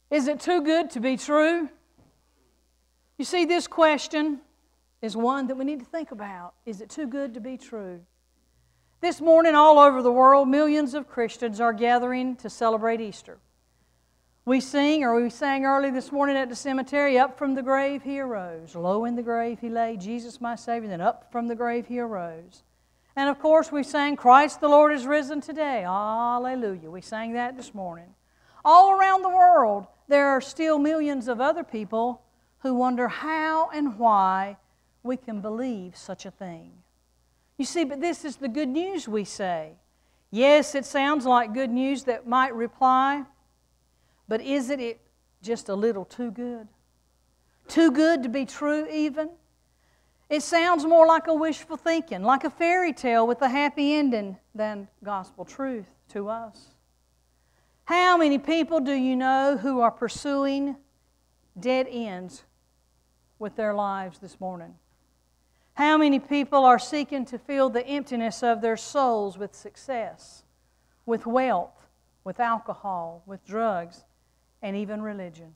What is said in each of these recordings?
Is it too good to be true? You see, this question is one that we need to think about. Is it too good to be true? This morning, all over the world, millions of Christians are gathering to celebrate Easter. We sang early this morning at the cemetery, up from the grave he arose. Low in the grave he lay, Jesus my Savior, then up from the grave he arose. And of course, we sang, Christ the Lord is risen today. Hallelujah. We sang that this morning. All around the world, there are still millions of other people who wonder how and why we can believe such a thing. You see, but this is the good news we say. Yes, it sounds like good news that might reply, but isn't it just a little too good? Too good to be true even? It sounds more like a wishful thinking, like a fairy tale with a happy ending than gospel truth to us. How many people do you know who are pursuing dead ends with their lives this morning? How many people are seeking to fill the emptiness of their souls with success, with wealth, with alcohol, with drugs, and even religion?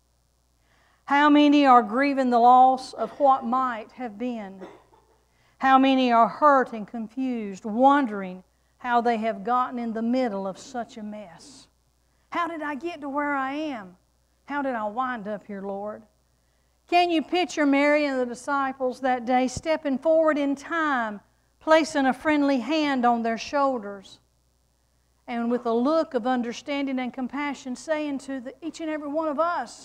How many are grieving the loss of what might have been? How many are hurt and confused, wondering how they have gotten in the middle of such a mess? How did I get to where I am? How did I wind up here, Lord? Can you picture Mary and the disciples that day stepping forward in time, placing a friendly hand on their shoulders, and with a look of understanding and compassion saying to each and every one of us,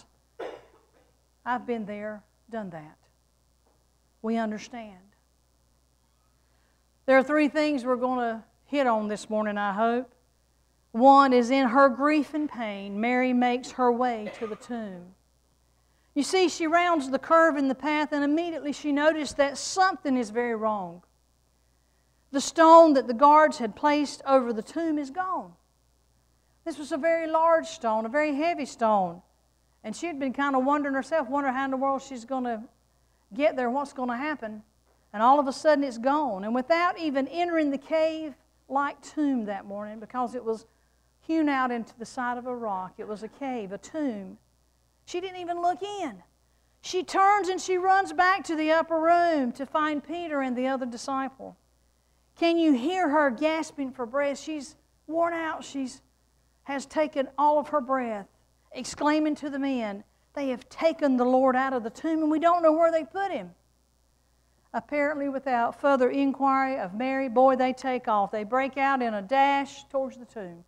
I've been there, done that. We understand. There are three things we're going to hit on this morning, I hope. One is, in her grief and pain, Mary makes her way to the tomb. You see, she rounds the curve in the path, and immediately she noticed that something is very wrong. The stone that the guards had placed over the tomb is gone. This was a very large stone, a very heavy stone. And she had been kind of wondering herself, wondering how in the world she's going to get there, what's going to happen. And all of a sudden it's gone. And without even entering the cave-like tomb that morning, because it was hewn out into the side of a rock, it was a cave, a tomb, she didn't even look in. She turns and she runs back to the upper room to find Peter and the other disciple. Can you hear her gasping for breath? She's worn out. She has taken all of her breath, exclaiming to the men, they have taken the Lord out of the tomb and we don't know where they put Him. Apparently, without further inquiry of Mary, they take off. They break out in a dash towards the tomb.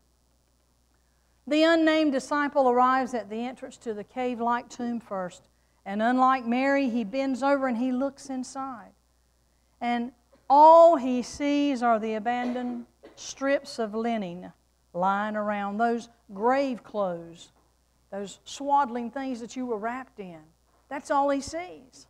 The unnamed disciple arrives at the entrance to the cave-like tomb first. And unlike Mary, he bends over and he looks inside. And all he sees are the abandoned strips of linen lying around, those grave clothes, those swaddling things that you were wrapped in. That's all he sees.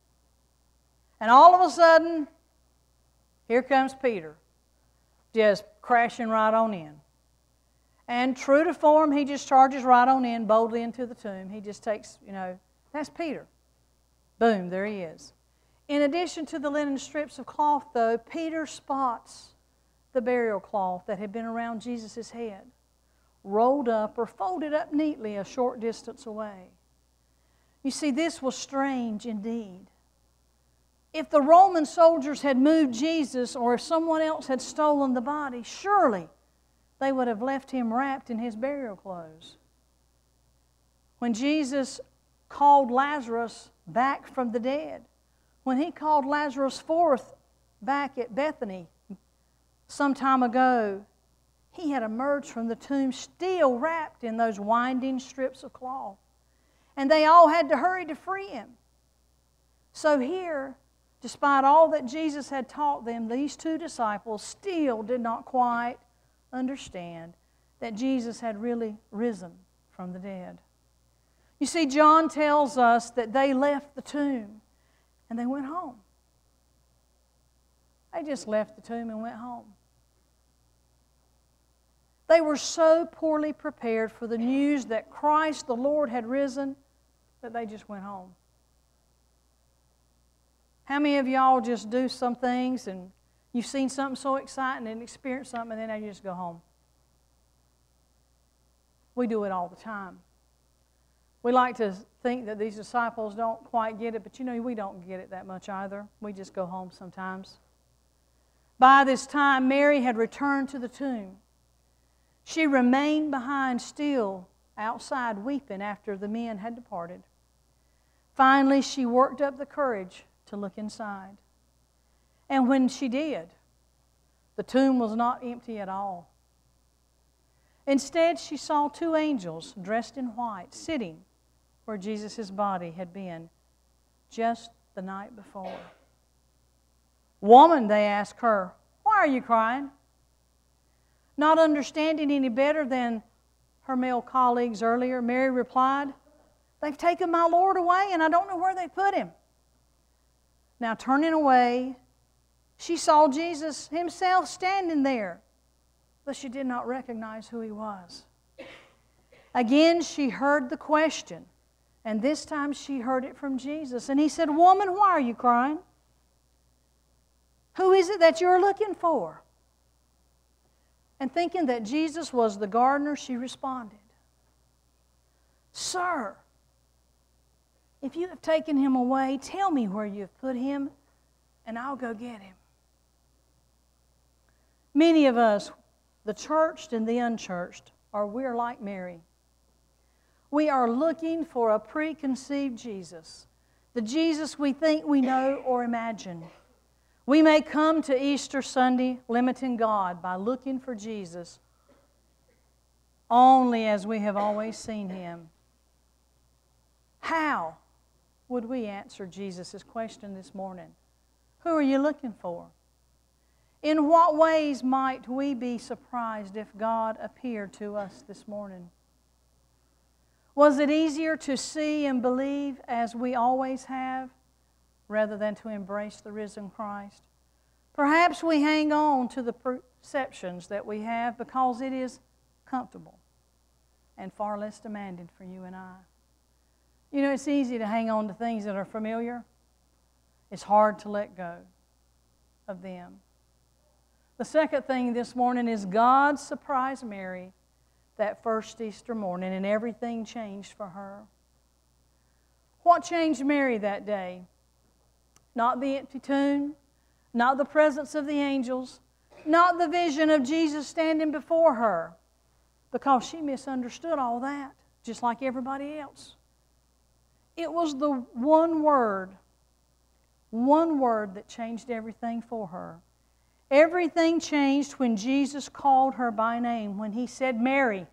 And all of a sudden, here comes Peter, just crashing right on in. And true to form, he just charges right on in, boldly into the tomb. He just takes, that's Peter. Boom, there he is. In addition to the linen strips of cloth, though, Peter spots the burial cloth that had been around Jesus' head, rolled up or folded up neatly a short distance away. You see, this was strange indeed. If the Roman soldiers had moved Jesus, or if someone else had stolen the body, surely they would have left Him wrapped in His burial clothes. When Jesus called Lazarus back from the dead, when He called Lazarus forth back at Bethany some time ago, He had emerged from the tomb still wrapped in those winding strips of cloth. And they all had to hurry to free Him. So here, despite all that Jesus had taught them, these two disciples still did not quite understand that Jesus had really risen from the dead. You see, John tells us that they left the tomb and they went home. They just left the tomb and went home. They were so poorly prepared for the news that Christ the Lord had risen that they just went home. How many of y'all just do some things and you've seen something so exciting and experienced something and then you just go home? We do it all the time. We like to think that these disciples don't quite get it, but you know, we don't get it that much either. We just go home sometimes. By this time, Mary had returned to the tomb. She remained behind still outside weeping after the men had departed. Finally, she worked up the courage to look inside. And when she did, the tomb was not empty at all. Instead, she saw two angels dressed in white sitting where Jesus' body had been just the night before. "Woman," they asked her, "why are you crying?" Not understanding any better than her male colleagues earlier, Mary replied, "They've taken my Lord away, and I don't know where they put Him." Now, turning away, she saw Jesus Himself standing there, but she did not recognize who He was. Again, she heard the question, and this time she heard it from Jesus. And He said, "Woman, why are you crying? Who is it that you're looking for?" And thinking that Jesus was the gardener, she responded, "Sir, if you have taken Him away, tell me where you have put Him, and I'll go get Him." Many of us, the churched and the unchurched, we're like Mary. We are looking for a preconceived Jesus, the Jesus we think we know or imagine. We may come to Easter Sunday limiting God by looking for Jesus only as we have always seen Him. How would we answer Jesus' question this morning? Who are you looking for? In what ways might we be surprised if God appeared to us this morning? Was it easier to see and believe as we always have, rather than to embrace the risen Christ? Perhaps we hang on to the perceptions that we have because it is comfortable and far less demanding for you and I. You know, it's easy to hang on to things that are familiar. It's hard to let go of them. The second thing this morning is God surprised Mary that first Easter morning, and everything changed for her. What changed Mary that day? Not the empty tomb, not the presence of the angels, not the vision of Jesus standing before her, because she misunderstood all that, just like everybody else. It was the one word that changed everything for her. Everything changed when Jesus called her by name, when He said, "Mary."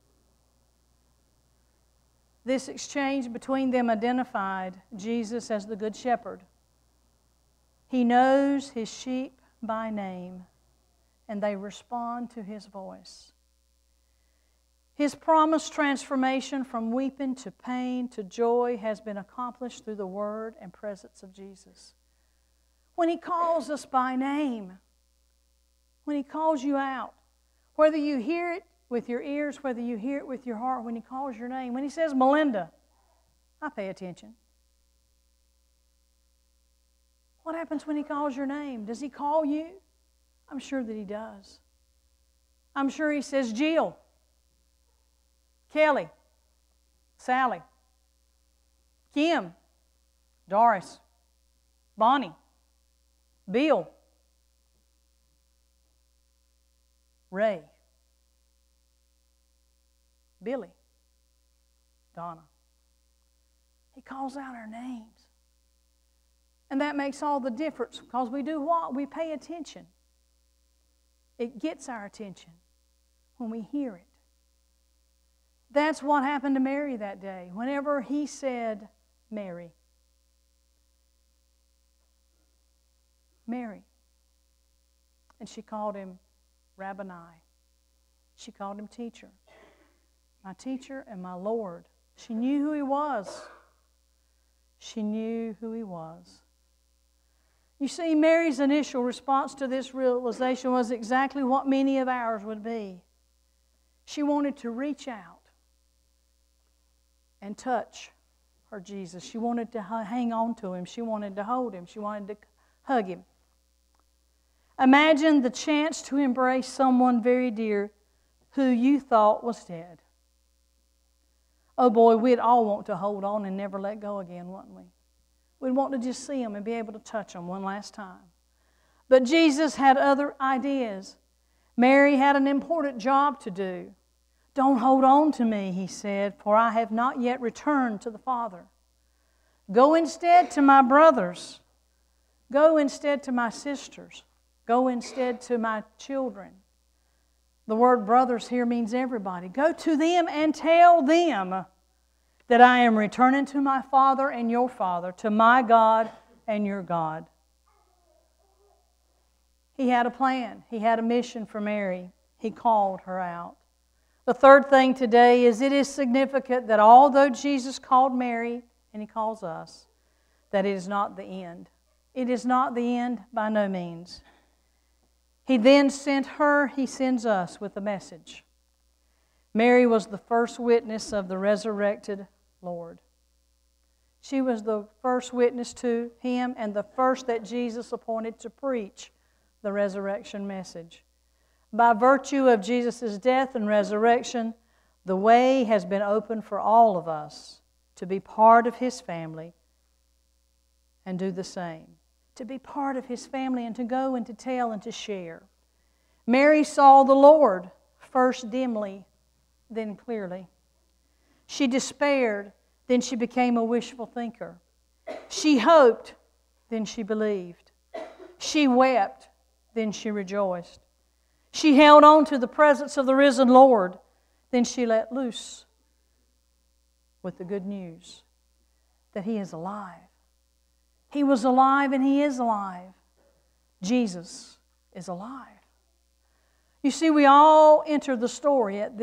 This exchange between them identified Jesus as the Good Shepherd. He knows His sheep by name, and they respond to His voice. His promised transformation from weeping to pain to joy has been accomplished through the Word and presence of Jesus. When He calls us by name, when He calls you out, whether you hear it with your ears, whether you hear it with your heart, when He calls your name, when He says, "Melinda," I pay attention. What happens when He calls your name? Does He call you? I'm sure that He does. I'm sure He says, "Jill, Kelly, Sally, Kim, Doris, Bonnie, Bill, Ray, Billy, Donna." He calls out our names. And that makes all the difference, because we do what? We pay attention. It gets our attention when we hear it. That's what happened to Mary that day. Whenever He said, "Mary," Mary. And she called Him Rabboni. She called Him teacher. My teacher and my Lord. She knew who He was. She knew who He was. You see, Mary's initial response to this realization was exactly what many of ours would be. She wanted to reach out and touch her Jesus. She wanted to hang on to Him. She wanted to hold Him. She wanted to hug Him. Imagine the chance to embrace someone very dear who you thought was dead. oh boy, we'd all want to hold on and never let go again, wouldn't we? We'd want to just see them and be able to touch them one last time. But Jesus had other ideas. Mary had an important job to do. Don't hold on to me, he said, for I have not yet returned to the Father. Go instead to my brothers. Go instead to my sisters. Go instead to my children. The word brothers here means everybody. Go to them and tell them that I am returning to my Father and your Father, to my God and your God. He had a plan. He had a mission for Mary. He called her out. The third thing today is it is significant that although Jesus called Mary, and He calls us, that it is not the end. It is not the end by no means. He then sent her, He sends us with a message. Mary was the first witness of the resurrected Lord. She was the first witness to Him and the first that Jesus appointed to preach the resurrection message. By virtue of Jesus' death and resurrection, the way has been opened for all of us to be part of His family and do the same. To be part of His family and to go and to tell and to share. Mary saw the Lord, first dimly, then clearly. She despaired, then she became a wishful thinker. She hoped, then she believed. She wept, then she rejoiced. She held on to the presence of the risen Lord, then she let loose with the good news that He is alive. He was alive and He is alive. Jesus is alive. You see, we all enter the story at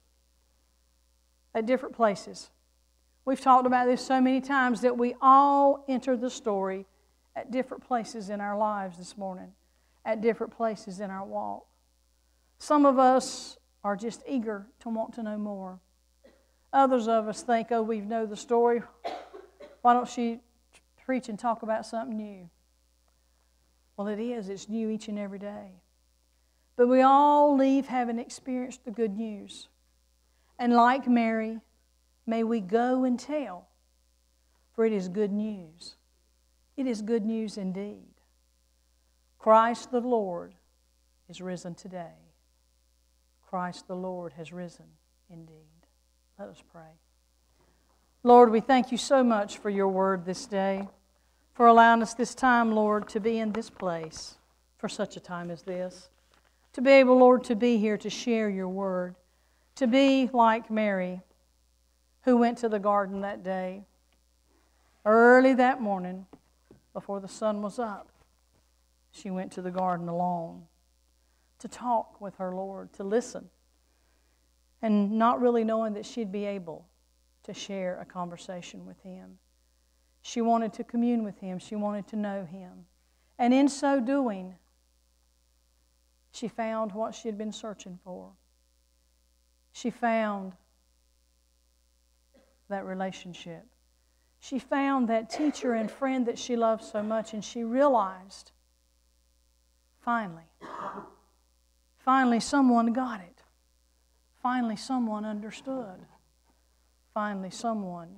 different places. We've talked about this so many times that we all enter the story at different places in our lives this morning, at different places in our walk. Some of us are just eager to want to know more. Others of us think, oh, we know the story. Why don't she preach and talk about something new? Well, it is. It's new each and every day. But we all leave having experienced the good news. And like Mary, may we go and tell, for it is good news. It is good news indeed. Christ the Lord is risen today. Christ the Lord has risen indeed. Let us pray. Lord, we thank You so much for Your word this day, for allowing us this time, Lord, to be in this place for such a time as this. To be able, Lord, to be here to share Your word. To be like Mary, who went to the garden that day, early that morning, before the sun was up. She went to the garden alone to talk with her Lord, to listen, and not really knowing that she'd be able to share a conversation with Him. She wanted to commune with Him. She wanted to know Him. And in so doing, she found what she had been searching for. She found that relationship. She found that teacher and friend that she loved so much, and she realized, finally someone got it. Finally someone understood. Finally someone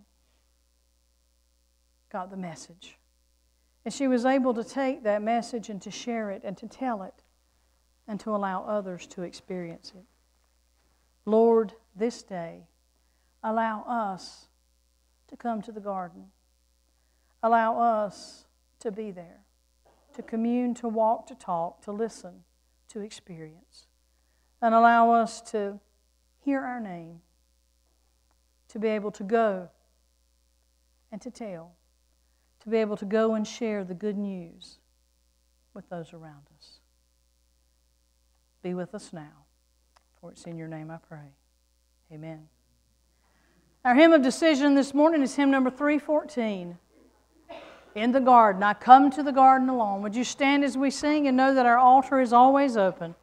got the message. And she was able to take that message and to share it and to tell it and to allow others to experience it. Lord, this day, allow us to come to the garden. Allow us to be there, to commune, to walk, to talk, to listen, to experience. And allow us to hear our name, to be able to go and to tell, to be able to go and share the good news with those around us. Be with us now, for it's in Your name I pray. Amen. Our hymn of decision this morning is hymn number 314. In the garden. I come to the garden alone. Would you stand as we sing and know that our altar is always open?